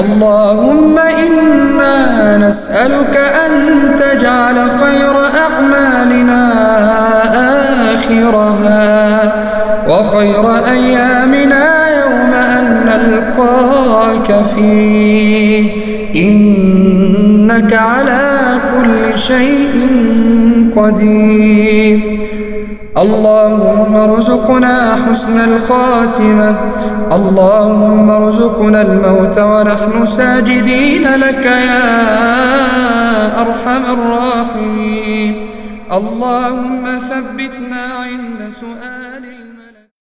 اللهم إنا نسألك أن تجعل خير أعمالنا آخرها، وخير أيامنا يوم أن نلقاك فيه، إنك على كل شيء قدير. اللهم ارزقنا حسن الخاتمة، اللهم ارزقنا الموت ونحن ساجدين لك يا أرحم الراحمين. اللهم ثبتنا عند سؤال